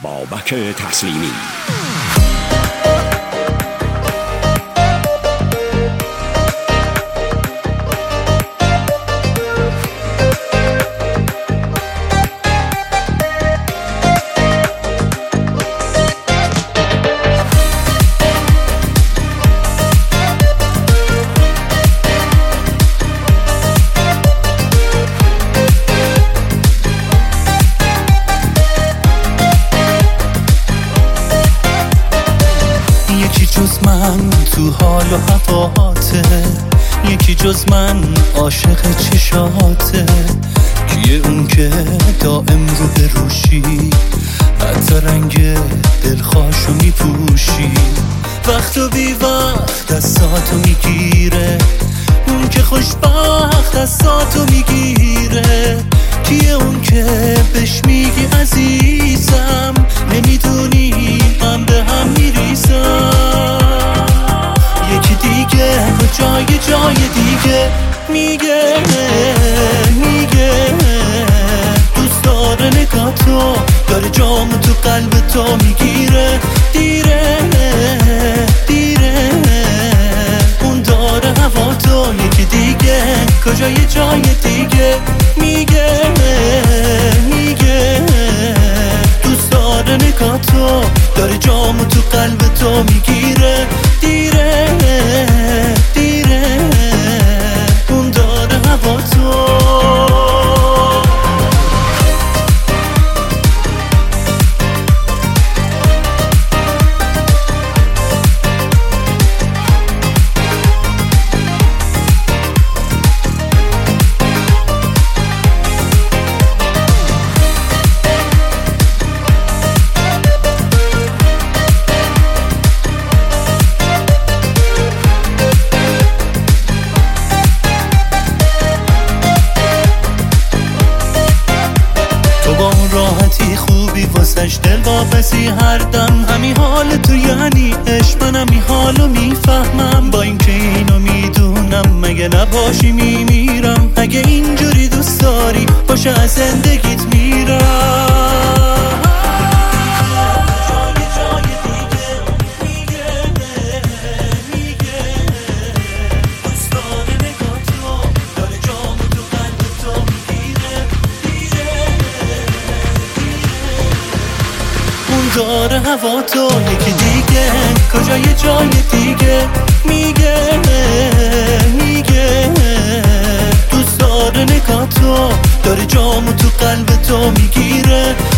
بابک تسلیمی. جز من تو حال و هواته، یکی جز من عاشق چشاته. کیه اون که دائم رو به روشی، حتی رنگ دلخواشو میپوشی؟ وقت و بی وقت دستاتو میگیره، اون که خوشبخت دستاتو میگیره. کیه اون که بهش میگی عزیزم، نمیدونی من به هم میریزم. یکی دیگه و جای دیگه میگه دوست داره نگاه تو، داره جامو تو قلب تو میگیره. دیره اون داره هوا تو. یکی دیگه کجای جای دیگه میگه دوست داره نگاه تو، داره جامو تو قلب تو میگیره. دیره اون داره هوا تو. راحتی خوبی واسش دل واپسی هر دم، همین حال تو یعنی عشق، من همین حالو میفهمم. با اینکه اینو میدونم مگه نباشی میمیرم. اگه اینجوری دوست داری باشه از زندگیت میرم. داره هوا تو. یکی دیگه کجای جای دیگه میگه دوست داره نگاه تو، داره جامو تو قلب تو میگیره.